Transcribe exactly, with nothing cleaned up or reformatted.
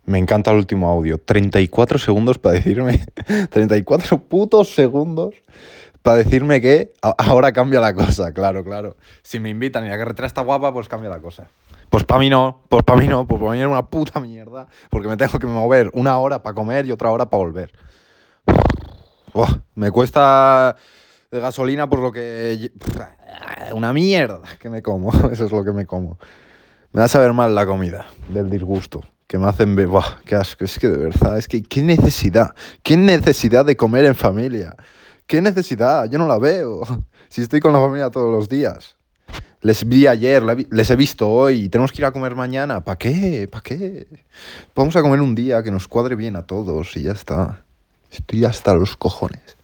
Me encanta el último audio. treinta y cuatro segundos para decirme... treinta y cuatro putos segundos para decirme que a- ahora cambia la cosa. Claro, claro. Si me invitan y la carretera está guapa, pues cambia la cosa. Pues para mí no, pues para mí no, pues para mí es una puta mierda. Porque me tengo que mover una hora para comer y otra hora para volver. Buah, me cuesta de gasolina por lo que... Una mierda que me como. Eso es lo que me como. Me va a saber mal la comida, del disgusto. Que me hacen ver... Buah, qué asco. Es que de verdad, es que qué necesidad. Qué necesidad de comer en familia. Qué necesidad. Yo no la veo. Si estoy con la familia todos los días. Les vi ayer, la vi- les he visto hoy. Tenemos que ir a comer mañana. ¿Para qué? ¿Para qué? Vamos a comer un día que nos cuadre bien a todos y ya está. Estoy hasta los cojones.